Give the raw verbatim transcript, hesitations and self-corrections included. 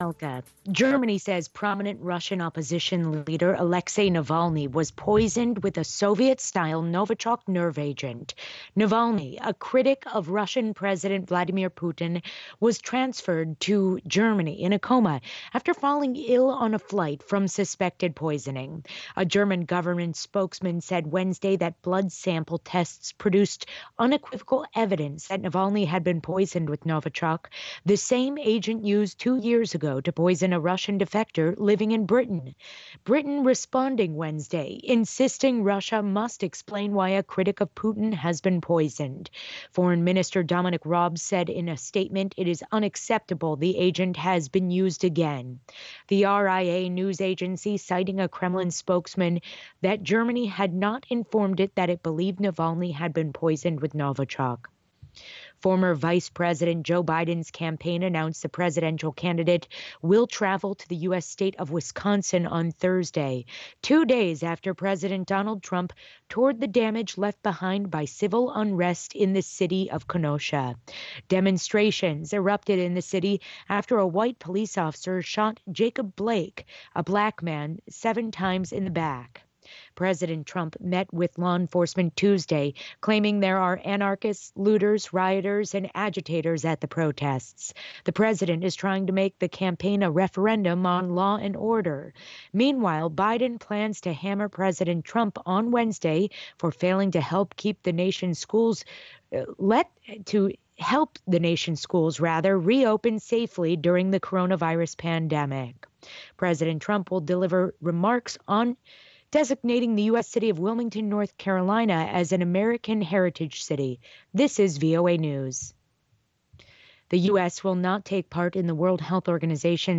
Elka. Germany says prominent Russian opposition leader Alexei Navalny was poisoned with a Soviet-style Novichok nerve agent. Navalny, a critic of Russian President Vladimir Putin, was transferred to Germany in a coma after falling ill on a flight from suspected poisoning. A German government spokesman said Wednesday that blood sample tests produced unequivocal evidence that Navalny had been poisoned with Novichok, the same agent used two years ago to poison a Russian defector living in Britain. Britain responding Wednesday, insisting Russia must explain why a critic of Putin has been poisoned. Foreign Minister Dominic Raab said in a statement it is unacceptable the agent has been used again. The R I A news agency, citing a Kremlin spokesman, that Germany had not informed it that it believed Navalny had been poisoned with Novichok. Former Vice President Joe Biden's campaign announced the presidential candidate will travel to the U S state of Wisconsin on Thursday, two days after President Donald Trump toured the damage left behind by civil unrest in the city of Kenosha. Demonstrations erupted in the city after a white police officer shot Jacob Blake, a black man, seven times in the back. President Trump met with law enforcement Tuesday, claiming there are anarchists, looters, rioters, and agitators at the protests. The president is trying to make the campaign a referendum on law and order. Meanwhile, Biden plans to hammer President Trump on Wednesday for failing to help keep the nation's schools uh, let to help the nation's schools rather reopen safely during the coronavirus pandemic. President Trump will deliver remarks on designating the U S city of Wilmington, North Carolina as an American Heritage City. This is V O A News. The U S will not take part in the World Health Organization's